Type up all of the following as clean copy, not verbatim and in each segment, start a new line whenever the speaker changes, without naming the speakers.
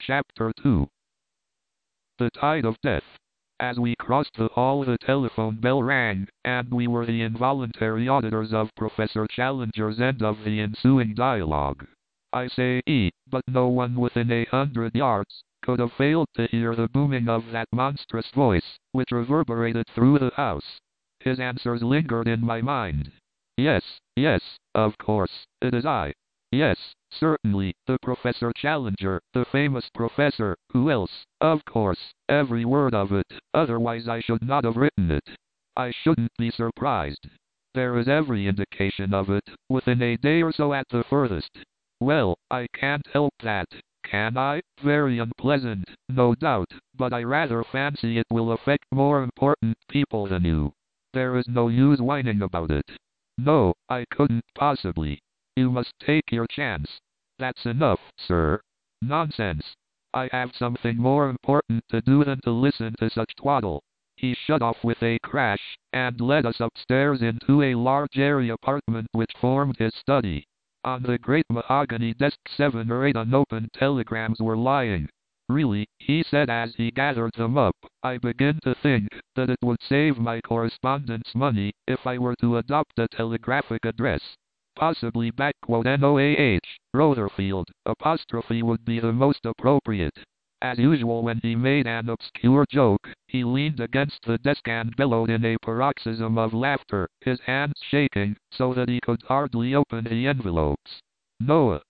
Chapter 2. The Tide of Death. As we crossed the hall, the telephone bell rang, and we were the involuntary auditors of Professor Challenger's end of the ensuing dialogue. I say but no one within 100 yards could have failed to hear the booming of that monstrous voice, which reverberated through the house. His answers lingered in my mind. Yes, of course, it is I. Yes, certainly, the Professor Challenger, the famous professor. Who else? Of course, every word of it, otherwise I should not have written it. I shouldn't be surprised. There is every indication of it, within a day or so at the furthest. Well, I can't help that, can I? Very unpleasant, no doubt, but I rather fancy it will affect more important people than you. There is no use whining about it. No, I couldn't possibly. You must take your chance. That's enough, sir. Nonsense. I have something more important to do than to listen to such twaddle. He shut off with a crash, and led us upstairs into a large airy apartment which formed his study. On the great mahogany desk 7 or 8 unopened telegrams were lying. Really, he said as he gathered them up, I begin to think that it would save my correspondence money if I were to adopt a telegraphic address. Possibly _NOAH, Rotherfield, apostrophe would be the most appropriate. As usual, when he made an obscure joke, he leaned against the desk and bellowed in a paroxysm of laughter, his hands shaking so that he could hardly open the envelopes. Noah,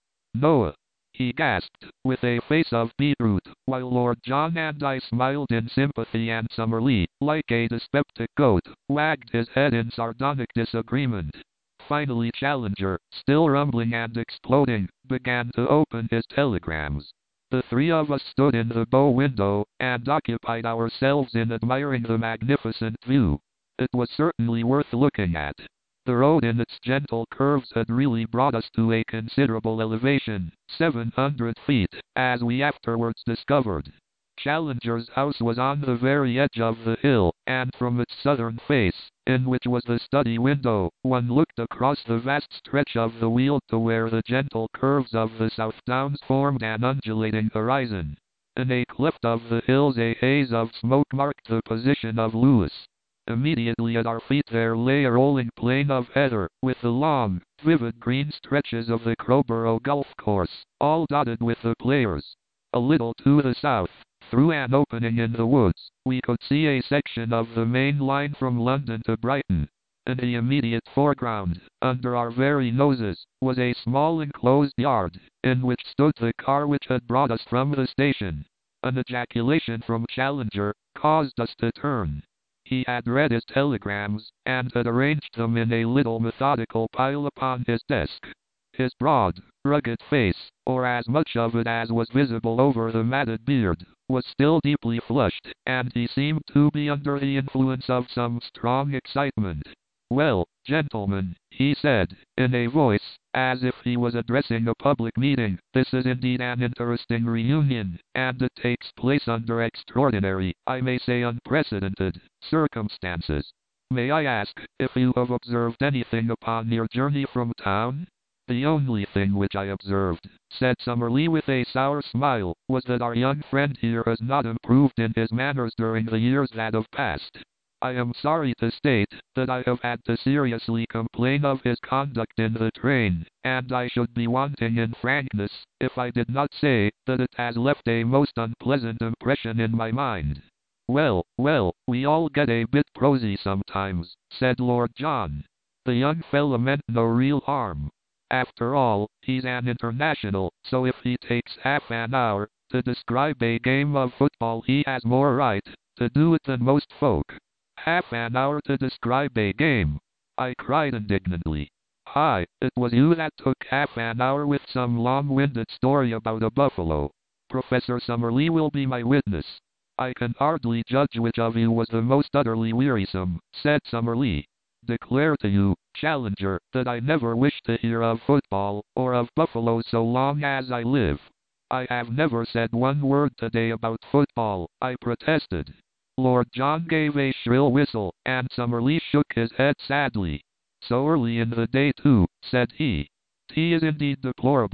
he gasped, with a face of beetroot, while Lord John and I smiled in sympathy, and Summerlee, like a dyspeptic goat, wagged his head in sardonic disagreement. Finally Challenger, still rumbling and exploding, began to open his telegrams. The three of us stood in the bow window, and occupied ourselves in admiring the magnificent view. It was certainly worth looking at. The road in its gentle curves had really brought us to a considerable elevation, 700 feet, as we afterwards discovered. Challenger's house was on the very edge of the hill, and from its southern face, in which was the study window, one looked across the vast stretch of the Weald to where the gentle curves of the South Downs formed an undulating horizon. In a cleft of the hills a haze of smoke marked the position of Lewis. Immediately at our feet there lay a rolling plain of heather, with the long, vivid green stretches of the Crowborough Golf Course, all dotted with the players. A little to the south, through an opening in the woods, we could see a section of the main line from London to Brighton. In the immediate foreground, under our very noses, was a small enclosed yard, in which stood the car which had brought us from the station. An ejaculation from Challenger caused us to turn. He had read his telegrams, and had arranged them in a little methodical pile upon his desk. His broad, rugged face, or as much of it as was visible over the matted beard, was still deeply flushed, and he seemed to be under the influence of some strong excitement. Well, gentlemen, he said, in a voice as if he was addressing a public meeting, this is indeed an interesting reunion, and it takes place under extraordinary, I may say unprecedented, circumstances. May I ask if you have observed anything upon your journey from town? The only thing which I observed, said Summerlee with a sour smile, was that our young friend here has not improved in his manners during the years that have passed. I am sorry to state that I have had to seriously complain of his conduct in the train, and I should be wanting in frankness if I did not say that it has left a most unpleasant impression in my mind. Well, we all get a bit prosy sometimes, said Lord John. The young fella meant no real harm. After all, he's an international, so if he takes half an hour to describe a game of football he has more right to do it than most folk. Half an hour to describe a game, I cried indignantly. Hi, it was you that took half an hour with some long-winded story about a buffalo. Professor Summerlee will be my witness. I can hardly judge which of you was the most utterly wearisome, said Summerlee. Declare to you, Challenger, that I never wish to hear of football, or of buffalo so long as I live. I have never said one word today about football, I protested. Lord John gave a shrill whistle, and Summerlee shook his head sadly. So early in the day too, said he. Tea is indeed deplorable.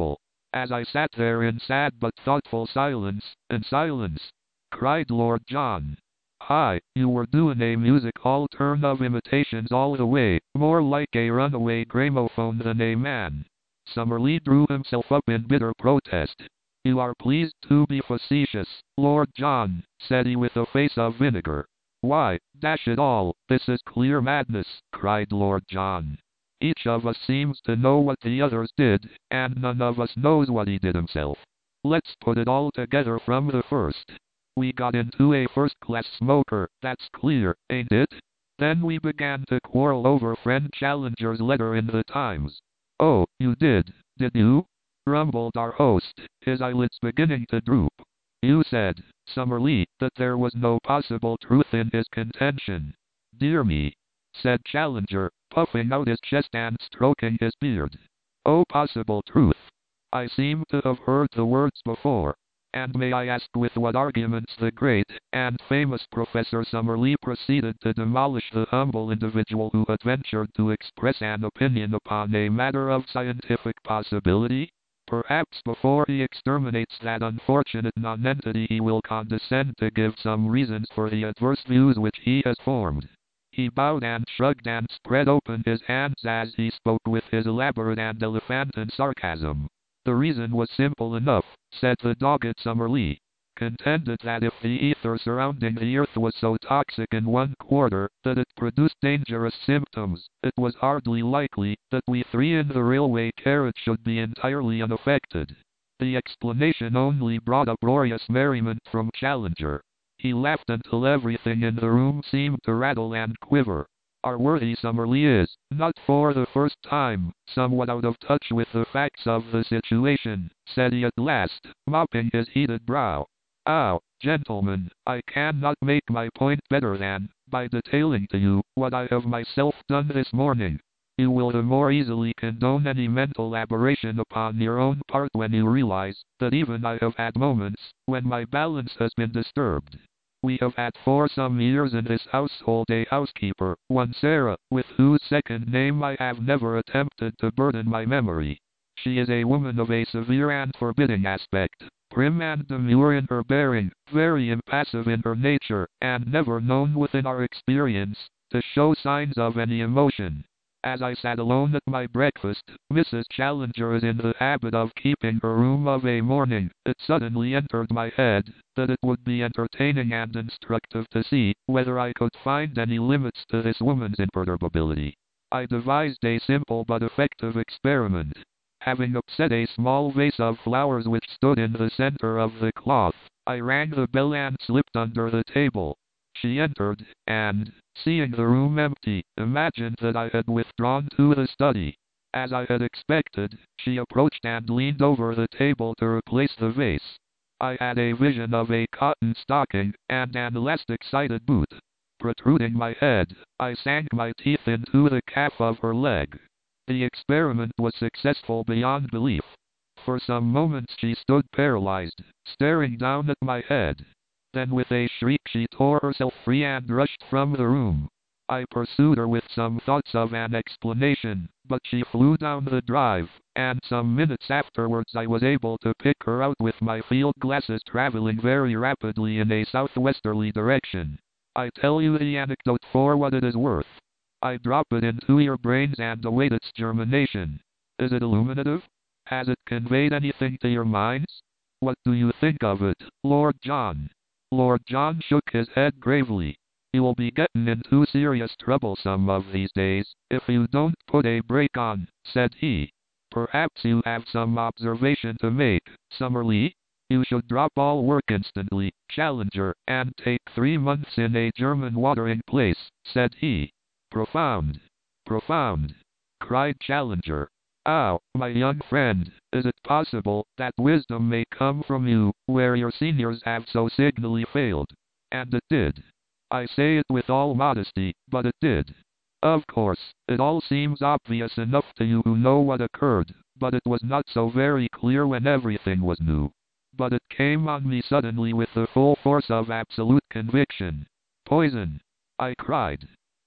As I sat there in sad but thoughtful silence, and silence, cried Lord John. Hi, you were doing a music hall turn of imitations all the way, more like a runaway gramophone than a man. Summerlee drew himself up in bitter protest. You are pleased to be facetious, Lord John, said he with a face of vinegar. Why, dash it all, this is clear madness, cried Lord John. Each of us seems to know what the others did, and none of us knows what he did himself. Let's put it all together from the first. We got into a first-class smoker, that's clear, ain't it? Then we began to quarrel over friend Challenger's letter in the Times. Oh, you did you? Rumbled our host, his eyelids beginning to droop. You said, Summerlee, that there was no possible truth in his contention. Dear me, said Challenger, puffing out his chest and stroking his beard. Oh, possible truth. I seem to have heard the words before. And may I ask with what arguments the great and famous Professor Summerlee proceeded to demolish the humble individual who had ventured to express an opinion upon a matter of scientific possibility? Perhaps before he exterminates that unfortunate nonentity he will condescend to give some reasons for the adverse views which he has formed. He bowed and shrugged and spread open his hands as he spoke with his elaborate and elephantine sarcasm. The reason was simple enough, said the dogged Summerlee. Contended that if the ether surrounding the earth was so toxic in one quarter that it produced dangerous symptoms, it was hardly likely that we three in the railway carriage should be entirely unaffected. The explanation only brought uproarious merriment from Challenger. He laughed until everything in the room seemed to rattle and quiver. Our worthy Summerlee is, not for the first time, somewhat out of touch with the facts of the situation, said he at last, mopping his heated brow. Ow, gentlemen, I cannot make my point better than by detailing to you what I have myself done this morning. You will the more easily condone any mental aberration upon your own part when you realize that even I have had moments when my balance has been disturbed. We have had for some years in this household a housekeeper, one Sarah, with whose second name I have never attempted to burden my memory. She is a woman of a severe and forbidding aspect, prim and demure in her bearing, very impassive in her nature, and never known within our experience to show signs of any emotion. As I sat alone at my breakfast, Mrs. Challenger is in the habit of keeping her room of a morning. It suddenly entered my head that it would be entertaining and instructive to see whether I could find any limits to this woman's imperturbability. I devised a simple but effective experiment. Having upset a small vase of flowers which stood in the center of the cloth, I rang the bell and slipped under the table. She entered, and, seeing the room empty, imagined that I had withdrawn to the study. As I had expected, she approached and leaned over the table to replace the vase. I had a vision of a cotton stocking and an elastic-sided boot. Protruding my head, I sank my teeth into the calf of her leg. The experiment was successful beyond belief. For some moments she stood paralyzed, staring down at my head. Then with a shriek she tore herself free and rushed from the room. I pursued her with some thoughts of an explanation, but she flew down the drive, and some minutes afterwards I was able to pick her out with my field glasses traveling very rapidly in a southwesterly direction. I tell you the anecdote for what it is worth. I drop it into your brains and await its germination. Is it illuminative? Has it conveyed anything to your minds? What do you think of it, Lord John? Lord John shook his head gravely. You'll be getting into serious trouble some of these days, if you don't put a break on, said he. Perhaps you have some observation to make, Summerlee? You should drop all work instantly, Challenger, and take 3 months in a German watering place, said he. Profound. Profound. Cried Challenger. Ow, my young friend, is it possible that wisdom may come from you, where your seniors have so signally failed? And it did. I say it with all modesty, but it did. Of course, it all seems obvious enough to you who know what occurred, but it was not so very clear when everything was new. But it came on me suddenly with the full force of absolute conviction. Poison! I cried.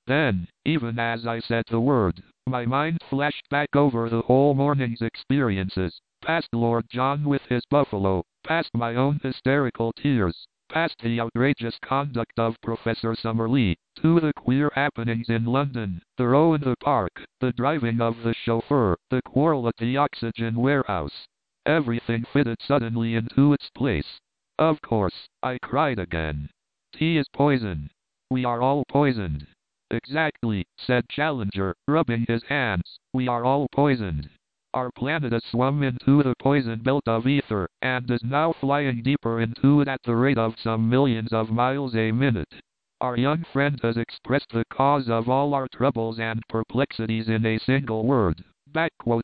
Then, even as I said the word, my mind flashed back over the whole morning's experiences, past Lord John with his buffalo, past my own hysterical tears, past the outrageous conduct of Professor Summerlee, to the queer happenings in London, the row in the park, the driving of the chauffeur, the quarrel at the oxygen warehouse. Everything fitted suddenly into its place. Of course, I cried again. Tea is poison. We are all poisoned. Exactly, said Challenger, rubbing his hands. We are all poisoned. Our planet has swum into the poison belt of ether, and is now flying deeper into it at the rate of some millions of miles a minute. Our young friend has expressed the cause of all our troubles and perplexities in a single word. Backquote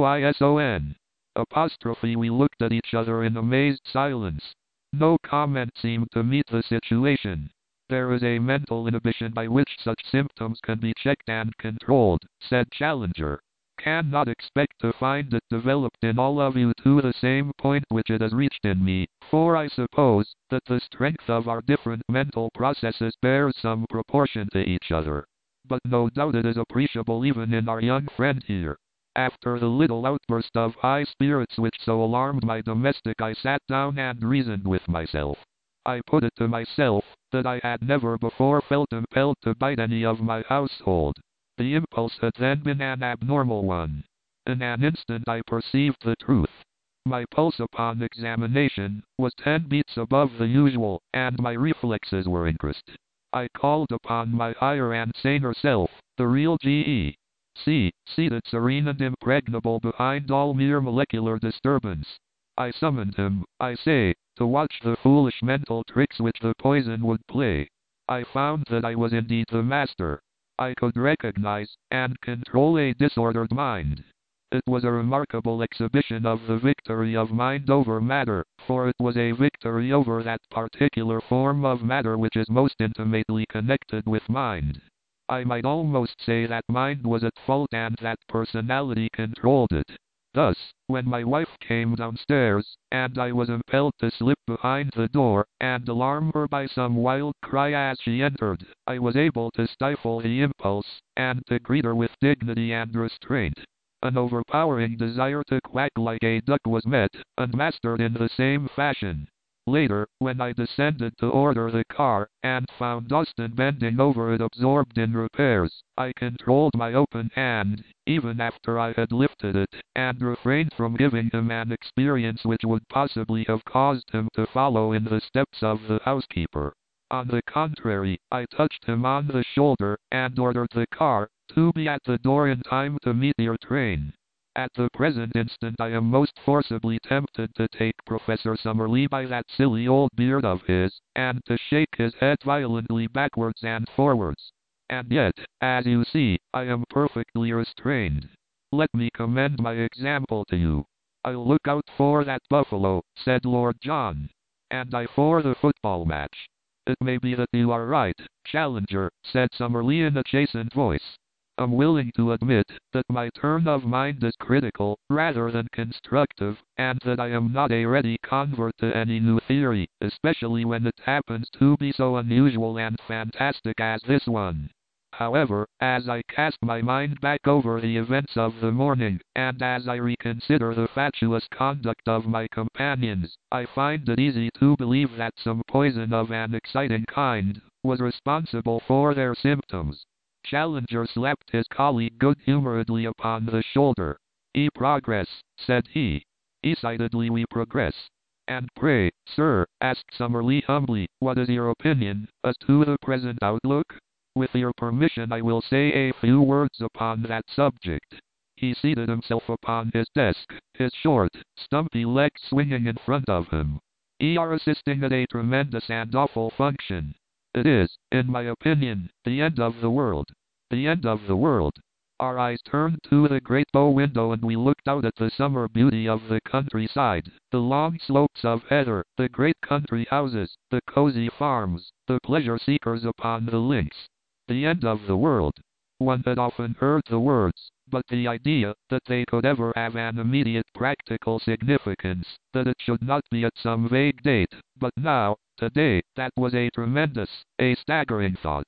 POISON. Apostrophe. We looked at each other in amazed silence. No comment seemed to meet the situation. There is a mental inhibition by which such symptoms can be checked and controlled, said Challenger. Cannot expect to find it developed in all of you to the same point which it has reached in me, for I suppose that the strength of our different mental processes bears some proportion to each other. But no doubt it is appreciable even in our young friend here. After the little outburst of high spirits which so alarmed my domestic, I sat down and reasoned with myself. I put it to myself that I had never before felt impelled to bite any of my household. The impulse had then been an abnormal one. In an instant I perceived the truth. My pulse upon examination was 10 beats above the usual, and my reflexes were increased. I called upon my higher and saner self, the real G.E.C., seated serene and impregnable behind all mere molecular disturbance. I summoned him, I say, to watch the foolish mental tricks which the poison would play. I found that I was indeed the master. I could recognize and control a disordered mind. It was a remarkable exhibition of the victory of mind over matter, for it was a victory over that particular form of matter which is most intimately connected with mind. I might almost say that mind was at fault and that personality controlled it. Thus, when my wife came downstairs, and I was impelled to slip behind the door, and alarm her by some wild cry as she entered, I was able to stifle the impulse, and to greet her with dignity and restraint. An overpowering desire to quack like a duck was met, and mastered in the same fashion. Later, when I descended to order the car, and found Austin bending over it absorbed in repairs, I controlled my open hand, even after I had lifted it, and refrained from giving him an experience which would possibly have caused him to follow in the steps of the housekeeper. On the contrary, I touched him on the shoulder, and ordered the car to be at the door in time to meet your train. At the present instant I am most forcibly tempted to take Professor Summerlee by that silly old beard of his, and to shake his head violently backwards and forwards. And yet, as you see, I am perfectly restrained. Let me commend my example to you. I'll look out for that buffalo, said Lord John. And I for the football match. It may be that you are right, Challenger, said Summerlee in a chastened voice. I'm willing to admit that my turn of mind is critical, rather than constructive, and that I am not a ready convert to any new theory, especially when it happens to be so unusual and fantastic as this one. However, as I cast my mind back over the events of the morning, and as I reconsider the fatuous conduct of my companions, I find it easy to believe that some poison of an exciting kind was responsible for their symptoms. Challenger slapped his colleague good-humoredly upon the shoulder. Progress, said he. Decidedly we progress. And pray, sir, asked Summerlee humbly, what is your opinion as to the present outlook? With your permission I will say a few words upon that subject. He seated himself upon his desk, his short, stumpy legs swinging in front of him. Are assisting at a tremendous and awful function. It is, in my opinion, the end of the world. The end of the world. Our eyes turned to the great bow window and we looked out at the summer beauty of the countryside, the long slopes of heather, the great country houses, the cozy farms, the pleasure seekers upon the links. The end of the world. One had often heard the words, but the idea that they could ever have an immediate practical significance, that it should not be at some vague date, but now, today, that was a tremendous, a staggering thought.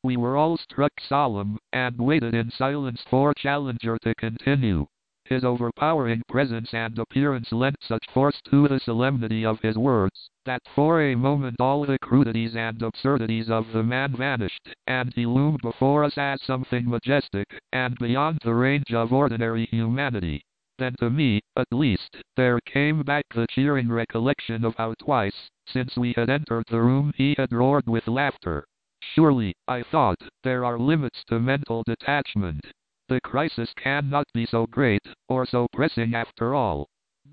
We were all struck solemn, and waited in silence for Challenger to continue. His overpowering presence and appearance lent such force to the solemnity of his words, that for a moment all the crudities and absurdities of the man vanished, and he loomed before us as something majestic, and beyond the range of ordinary humanity. Then to me, at least, there came back the cheering recollection of how twice, since we had entered the room, he had roared with laughter. Surely, I thought, there are limits to mental detachment. The crisis cannot be so great, or so pressing after all.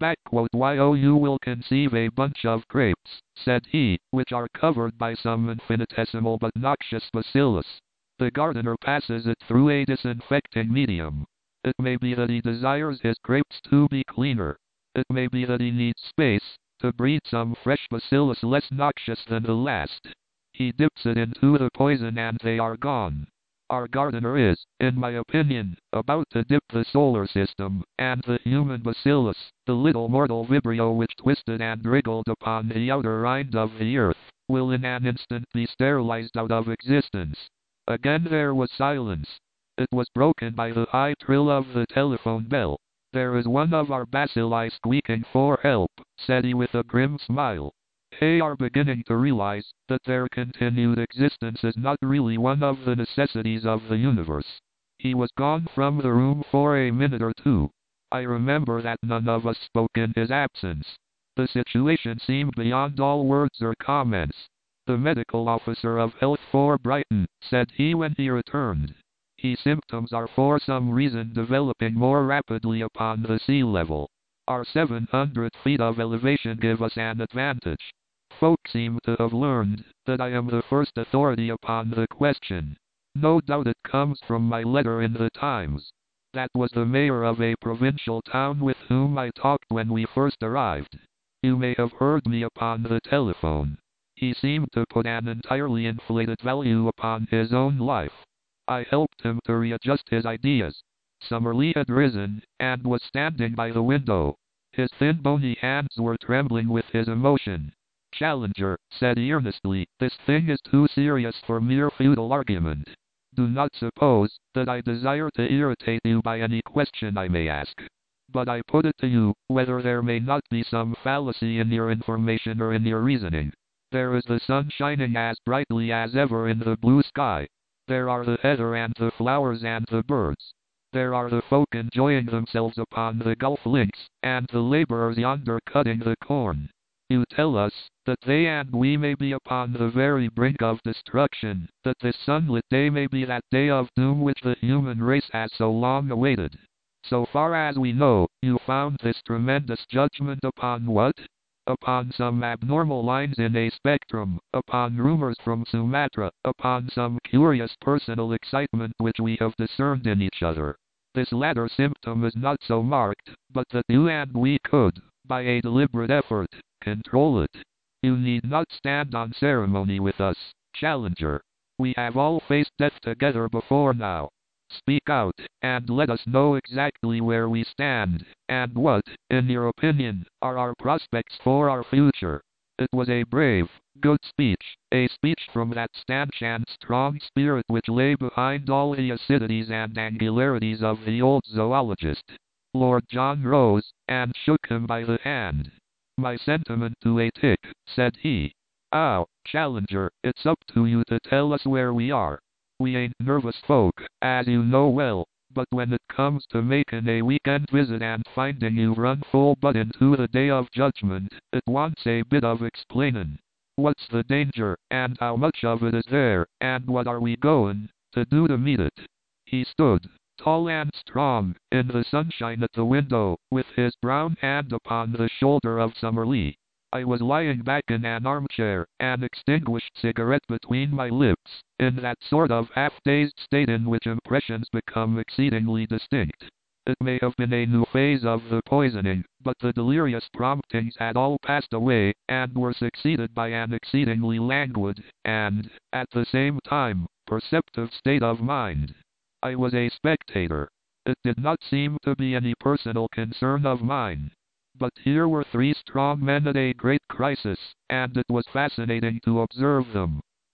You will conceive a bunch of grapes, said he, which are covered by some infinitesimal but noxious bacillus. The gardener passes it through a disinfecting medium. It may be that he desires his grapes to be cleaner. It may be that he needs space, to breed some fresh bacillus less noxious than the last. He dips it into the poison and they are gone. Our gardener is, in my opinion, about to dip the solar system, and the human bacillus, the little mortal vibrio which twisted and wriggled upon the outer rind of the earth, will in an instant be sterilized out of existence. Again there was silence. It was broken by the high trill of the telephone bell. There is one of our bacilli squeaking for help, said he with a grim smile. They are beginning to realize that their continued existence is not really one of the necessities of the universe. He was gone from the room for a minute or two. I remember that none of us spoke in his absence. The situation seemed beyond all words or comments. The medical officer of health for Brighton, said he when he returned. His symptoms are for some reason developing more rapidly upon the sea level. Our 700 feet of elevation give us an advantage. Folk seem to have learned that I am the first authority upon the question. No doubt it comes from my letter in the Times. That was the mayor of a provincial town with whom I talked when we first arrived. You may have heard me upon the telephone. He seemed to put an entirely inflated value upon his own life. I helped him to readjust his ideas. Summerlee had risen, and was standing by the window. His thin bony hands were trembling with his emotion. Challenger, said he earnestly, this thing is too serious for mere futile argument. Do not suppose that I desire to irritate you by any question I may ask. But I put it to you, whether there may not be some fallacy in your information or in your reasoning. There is the sun shining as brightly as ever in the blue sky. There are the heather and the flowers and the birds. There are the folk enjoying themselves upon the Gulf links, and the laborers yonder cutting the corn. You tell us that they and we may be upon the very brink of destruction, that this sunlit day may be that day of doom which the human race has so long awaited. So far as we know, you found this tremendous judgment upon what? Upon some abnormal lines in a spectrum, upon rumors from Sumatra, upon some curious personal excitement which we have discerned in each other. This latter symptom is not so marked, but that you and we could, by a deliberate effort, control it. You need not stand on ceremony with us, Challenger. We have all faced death together before now. Speak out, and let us know exactly where we stand, and what, in your opinion, are our prospects for our future. It was a brave, good speech, a speech from that stanch and strong spirit which lay behind all the acidities and angularities of the old zoologist. Lord John rose, and shook him by the hand. My sentiment to a tick, said he. Challenger, it's up to you to tell us where we are. We ain't nervous folk, as you know well, but when it comes to making a weekend visit and finding you run full butt into the day of judgment, it wants a bit of explainin'. What's the danger, and how much of it is there, and what are we going to do to meet it? He stood, tall and strong, in the sunshine at the window, with his brown hand upon the shoulder of Summerlee. I was lying back in an armchair, an extinguished cigarette between my lips, in that sort of half-dazed state in which impressions become exceedingly distinct. It may have been a new phase of the poisoning, but the delirious promptings had all passed away, and were succeeded by an exceedingly languid, and, at the same time, perceptive state of mind. I was a spectator. It did not seem to be any personal concern of mine. But here were three strong men at a great crisis, and it was fascinating to observe them.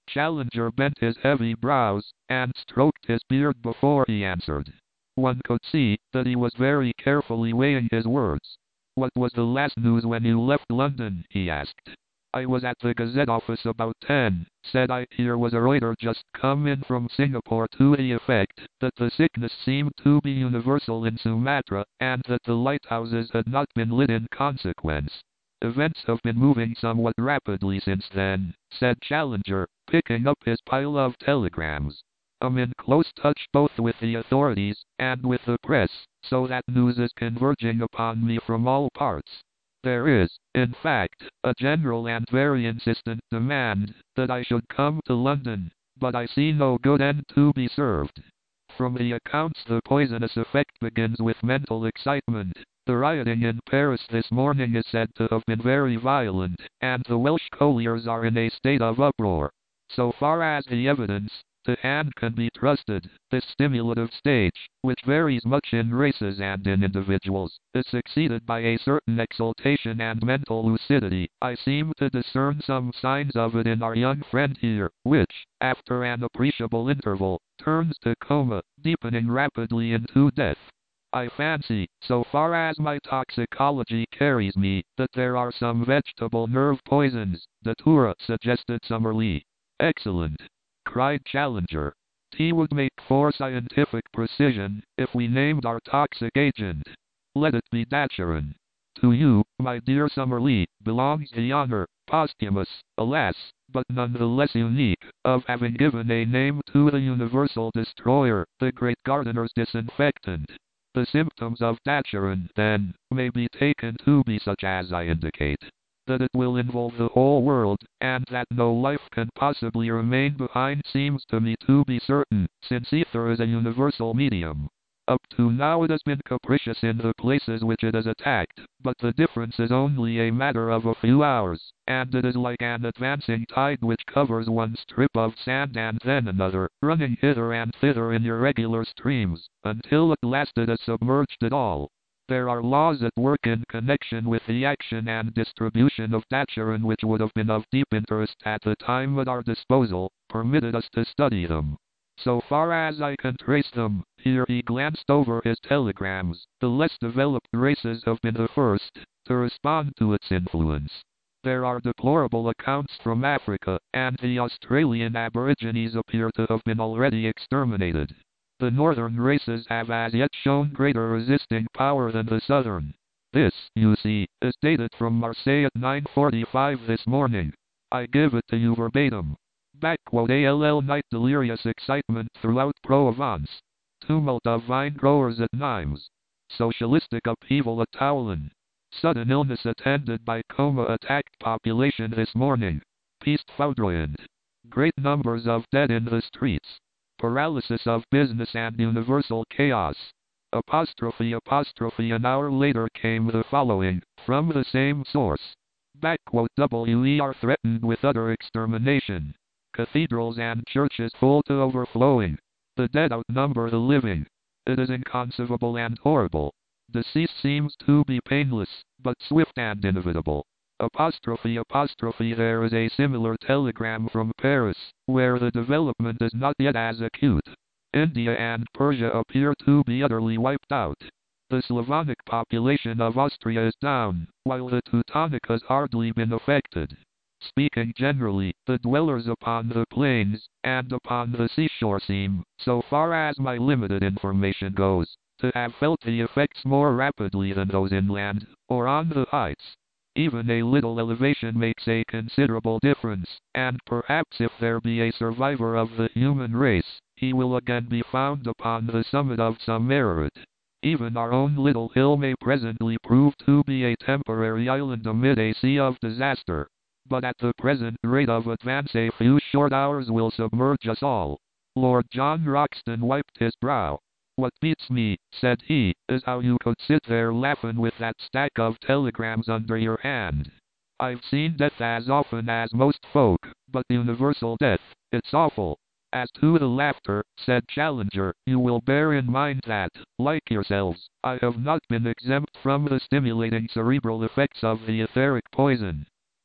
Challenger bent his heavy brows, and stroked his beard before he answered. One could see that he was very carefully weighing his words. What was the last news when you left London? He asked. I was at the Gazette office about 10, said I. Here was a writer just come in from Singapore to the effect that the sickness seemed to be universal in Sumatra, and that the lighthouses had not been lit in consequence. Events have been moving somewhat rapidly since then, said Challenger, picking up his pile of telegrams. I'm in close touch both with the authorities and with the press, so that news is converging upon me from all parts. There is, in fact, a general and very insistent demand that I should come to London, but I see no good end to be served. From the accounts, the poisonous effect begins with mental excitement. The rioting in Paris this morning is said to have been very violent, and the Welsh colliers are in a state of uproar. So far as the evidence to hand can be trusted, this stimulative stage, which varies much in races and in individuals, is succeeded by a certain exaltation and mental lucidity. I seem to discern some signs of it in our young friend here, which, after an appreciable interval, turns to coma, deepening rapidly into death. I fancy, so far as my toxicology carries me, that there are some vegetable nerve poisons, Datura suggested Summerlee. Excellent, cried Challenger. T would make for scientific precision if we named our toxic agent. Let it be Daturon. To you, my dear Summerlee, belongs the honor, posthumous, alas, but none the less unique, of having given a name to the universal destroyer, the great gardener's disinfectant. The symptoms of Daturon, then, may be taken to be such as I indicate. That it will involve the whole world, and that no life can possibly remain behind seems to me to be certain, since ether is a universal medium. Up to now it has been capricious in the places which it has attacked, but the difference is only a matter of a few hours, and it is like an advancing tide which covers one strip of sand and then another, running hither and thither in irregular streams, until at last it has submerged it all. There are laws at work in connection with the action and distribution of Daturon which would have been of deep interest at the time at our disposal, permitted us to study them. So far as I can trace them, here he glanced over his telegrams, the less developed races have been the first to respond to its influence. There are deplorable accounts from Africa, and the Australian Aborigines appear to have been already exterminated. The northern races have as yet shown greater resisting power than the southern. This, you see, is dated from Marseille at 9:45 this morning. I give it to you verbatim. ALL night delirious excitement throughout Provence. Tumult of vine growers at Nimes. Socialistic upheaval at Towlin. Sudden illness attended by coma attacked population this morning. Piste foudroyant. Great numbers of dead in the streets. Paralysis of business and universal chaos. Apostrophe. An hour later came the following, from the same source. We are threatened with utter extermination. Cathedrals and churches full to overflowing. The dead outnumber the living. It is inconceivable and horrible. Decease seems to be painless, but swift and inevitable. Apostrophe. There is a similar telegram from Paris, where the development is not yet as acute. India and Persia appear to be utterly wiped out. The Slavonic population of Austria is down, while the Teutonic has hardly been affected. Speaking generally, the dwellers upon the plains and upon the seashore seem, so far as my limited information goes, to have felt the effects more rapidly than those inland, or on the heights. Even a little elevation makes a considerable difference, and perhaps if there be a survivor of the human race, he will again be found upon the summit of some Ararat. Even our own little hill may presently prove to be a temporary island amid a sea of disaster. But at the present rate of advance a few short hours will submerge us all. Lord John Roxton wiped his brow. What beats me, said he, is how you could sit there laughing with that stack of telegrams under your hand. I've seen death as often as most folk, but universal death, it's awful. As to the laughter, said Challenger, you will bear in mind that, like yourselves, I have not been exempt from the stimulating cerebral effects of the etheric poison.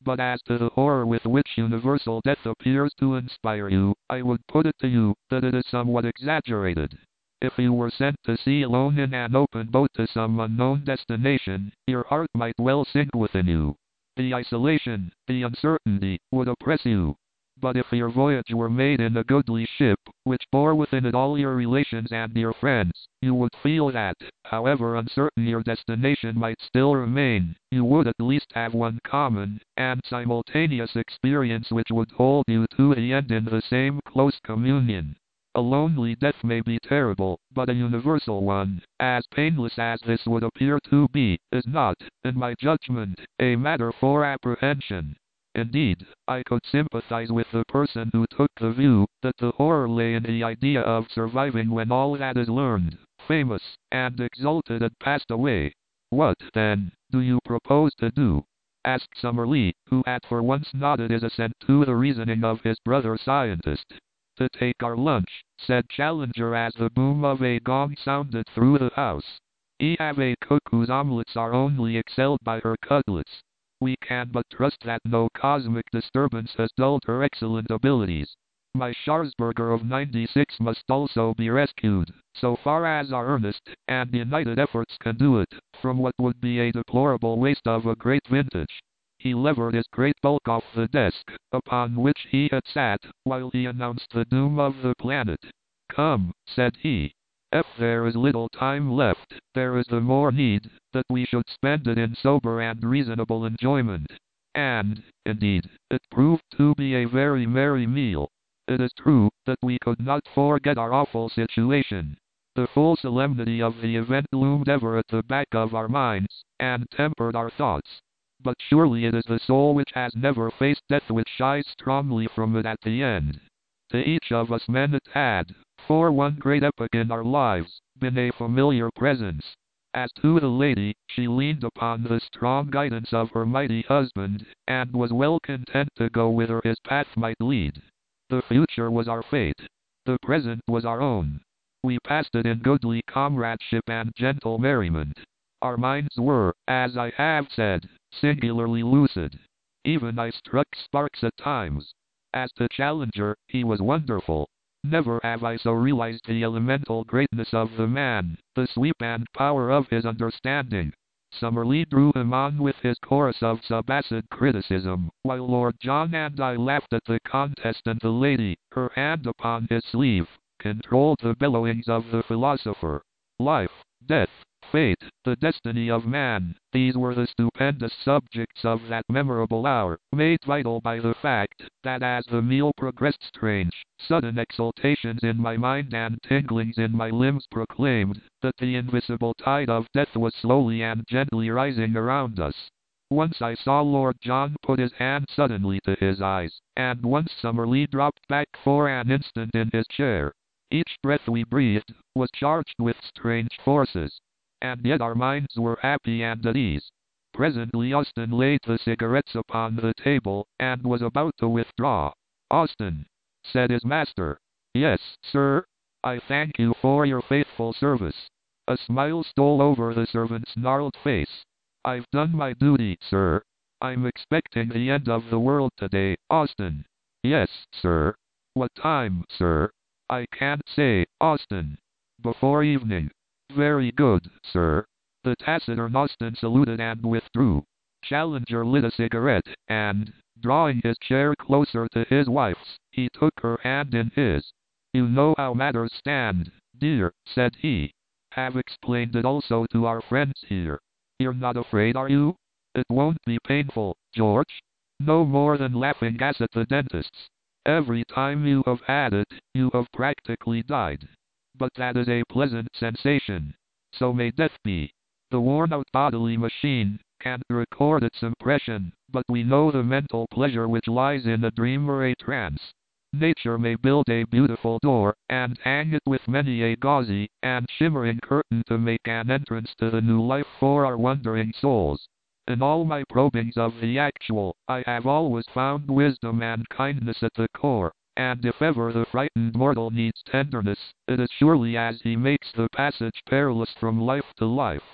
But as to the horror with which universal death appears to inspire you, I would put it to you that it is somewhat exaggerated. If you were sent to sea alone in an open boat to some unknown destination, your heart might well sink within you. The isolation, the uncertainty, would oppress you. But if your voyage were made in a goodly ship, which bore within it all your relations and your friends, you would feel that, however uncertain your destination might still remain, you would at least have one common and simultaneous experience which would hold you to the end in the same close communion. A lonely death may be terrible, but a universal one, as painless as this would appear to be, is not, in my judgment, a matter for apprehension. Indeed, I could sympathize with the person who took the view that the horror lay in the idea of surviving when all that is learned, famous, and exalted had passed away. What, then, do you propose to do? Asked Summerlee, who had for once nodded his assent to the reasoning of his brother scientist. To take our lunch, said Challenger as the boom of a gong sounded through the house. We have a cook whose omelets are only excelled by her cutlets. We can but trust that no cosmic disturbance has dulled her excellent abilities. My Scharsberger of 96 must also be rescued, so far as our earnest and united efforts can do it, from what would be a deplorable waste of a great vintage. He levered his great bulk off the desk, upon which he had sat, while he announced the doom of the planet. Come, said he. If there is little time left, there is the more need that we should spend it in sober and reasonable enjoyment. And, indeed, it proved to be a very merry meal. It is true that we could not forget our awful situation. The full solemnity of the event loomed ever at the back of our minds, and tempered our thoughts. But surely it is the soul which has never faced death which shies strongly from it at the end. To each of us men it had, for one great epoch in our lives, been a familiar presence. As to the lady, she leaned upon the strong guidance of her mighty husband, and was well content to go whither his path might lead. The future was our fate. The present was our own. We passed it in goodly comradeship and gentle merriment. Our minds were, as I have said, singularly lucid. Even I struck sparks at times. As to Challenger, he was wonderful. Never have I so realized the elemental greatness of the man, the sweep and power of his understanding. Summerlee drew him on with his chorus of subacid criticism, while Lord John and I laughed at the contest, and the lady, her hand upon his sleeve, controlled the bellowings of the philosopher. Life, death, fate, the destiny of man, these were the stupendous subjects of that memorable hour, made vital by the fact that as the meal progressed strange, sudden exultations in my mind and tinglings in my limbs proclaimed that the invisible tide of death was slowly and gently rising around us. Once I saw Lord John put his hand suddenly to his eyes, and once Summerlee dropped back for an instant in his chair. Each breath we breathed was charged with strange forces. And yet our minds were happy and at ease. Presently Austin laid the cigarettes upon the table, and was about to withdraw. Austin, said his master. Yes, sir. I thank you for your faithful service. A smile stole over the servant's gnarled face. I've done my duty, sir. I'm expecting the end of the world today, Austin. Yes, sir. What time, sir? I can't say, Austin. Before evening. Very good, sir. The taciturn Austin saluted and withdrew. Challenger lit a cigarette, and, drawing his chair closer to his wife's, he took her hand in his. You know how matters stand, dear, said he. Have explained it also to our friends here. You're not afraid, are you? It won't be painful, George. No more than laughing gas at the dentist's. Every time you have had it, you have practically died. But that is a pleasant sensation. So may death be. The worn-out bodily machine can't record its impression, but we know the mental pleasure which lies in a dream or a trance. Nature may build a beautiful door, and hang it with many a gauzy and shimmering curtain to make an entrance to the new life for our wondering souls. In all my probings of the actual, I have always found wisdom and kindness at the core. And if ever the frightened mortal needs tenderness, it is surely as he makes the passage perilous from life to life.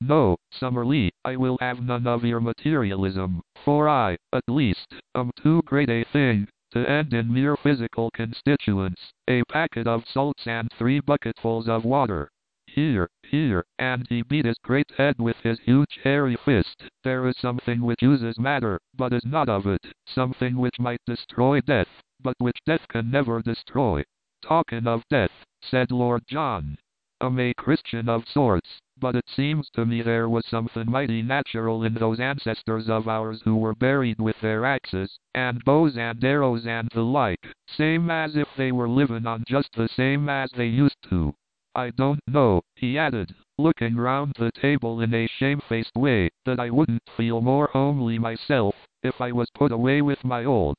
No, Summerlee, I will have none of your materialism, for I, at least, am too great a thing to end in mere physical constituents, a packet of salts and 3 bucketfuls of water. Here, and he beat his great head with his huge hairy fist. There is something which uses matter, but is not of it, something which might destroy death, but which death can never destroy. Talking of death, said Lord John, I'm a Christian of sorts, but it seems to me there was something mighty natural in those ancestors of ours who were buried with their axes, and bows and arrows and the like, same as if they were living on just the same as they used to. I don't know, he added, looking round the table in a shamefaced way, that I wouldn't feel more homely myself, if I was put away with my old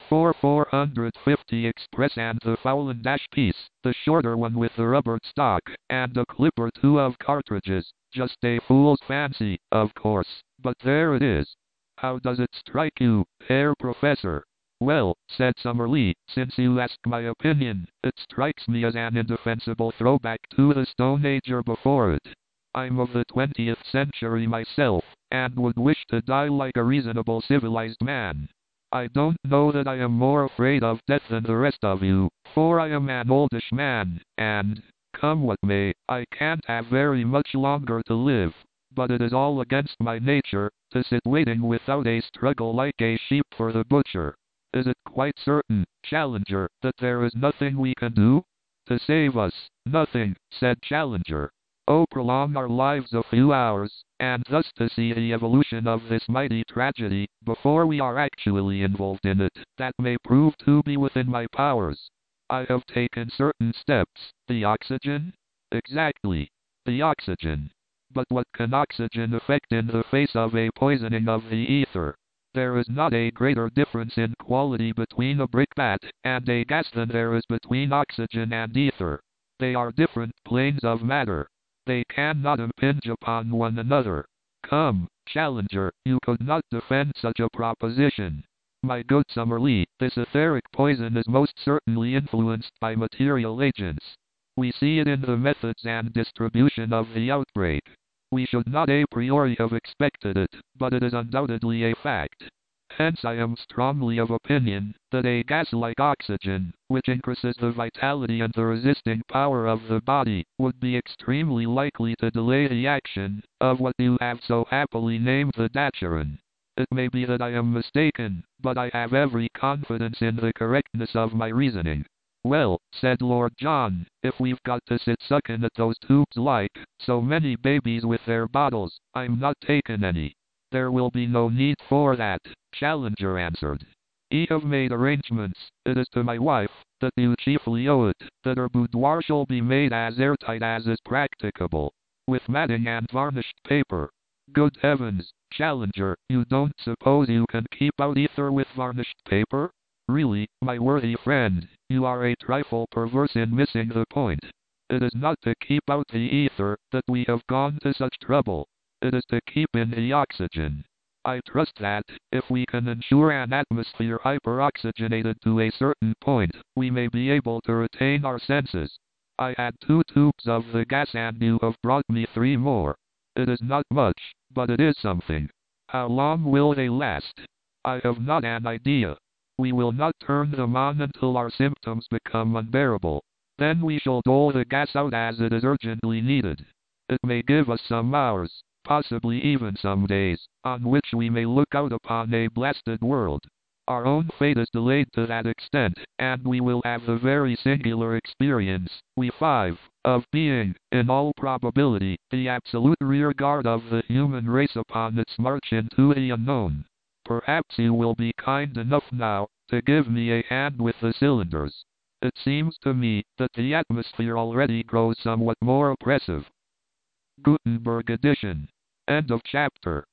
450 Express and the Fowling Dash piece, the shorter one with the rubbered stock, and a clip or 2 of cartridges, just a fool's fancy, of course, but there it is. How does it strike you, Herr Professor? Well, said Summerlee, since you ask my opinion, it strikes me as an indefensible throwback to the Stone Age or before it. I'm of the 20th century myself, and would wish to die like a reasonable civilized man. I don't know that I am more afraid of death than the rest of you, for I am an oldish man, and, come what may, I can't have very much longer to live. But it is all against my nature, to sit waiting without a struggle like a sheep for the butcher. Is it quite certain, Challenger, that there is nothing we can do? To save us, nothing, said Challenger. Oh, prolong our lives a few hours, and thus to see the evolution of this mighty tragedy, before we are actually involved in it, that may prove to be within my powers. I have taken certain steps. The oxygen? Exactly. The oxygen. But what can oxygen effect in the face of a poisoning of the ether? There is not a greater difference in quality between a brickbat and a gas than there is between oxygen and ether. They are different planes of matter. They cannot impinge upon one another. Come, Challenger, you could not defend such a proposition. My good Summerlee, this etheric poison is most certainly influenced by material agents. We see it in the methods and distribution of the outbreak. We should not a priori have expected it, but it is undoubtedly a fact. Hence I am strongly of opinion that a gas like oxygen, which increases the vitality and the resisting power of the body, would be extremely likely to delay the action of what you have so happily named the daturon. It may be that I am mistaken, but I have every confidence in the correctness of my reasoning. Well, said Lord John, if we've got to sit sucking at those tubes like so many babies with their bottles, I'm not taking any. There will be no need for that, Challenger answered. I have made arrangements. It is to my wife that you chiefly owe it, that her boudoir shall be made as airtight as is practicable, with matting and varnished paper. Good heavens, Challenger, you don't suppose you can keep out ether with varnished paper? Really, my worthy friend, you are a trifle perverse in missing the point. It is not to keep out the ether that we have gone to such trouble. It is to keep in the oxygen. I trust that, if we can ensure an atmosphere hyperoxygenated to a certain point, we may be able to retain our senses. I had 2 tubes of the gas and you have brought me 3 more. It is not much, but it is something. How long will they last? I have not an idea. We will not turn them on until our symptoms become unbearable. Then we shall dole the gas out as it is urgently needed. It may give us some hours, possibly even some days, on which we may look out upon a blasted world. Our own fate is delayed to that extent, and we will have the very singular experience, we 5, of being, in all probability, the absolute rear guard of the human race upon its march into the unknown. Perhaps you will be kind enough now to give me a hand with the cylinders. It seems to me that the atmosphere already grows somewhat more oppressive. Gutenberg edition. End of chapter.